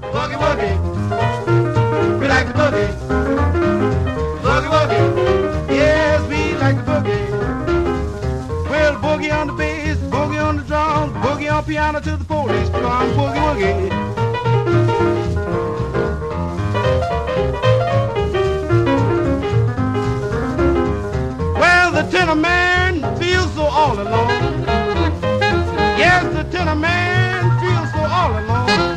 Boogie woogie, we like the boogie. Boogie woogie, yes, we like the boogie. Well, boogie on the bass, boogie on the drums, boogie on piano till the police come. Boogie woogie. Well, the tenor man feels so all alone. Yes, the tenor man feels so all alone.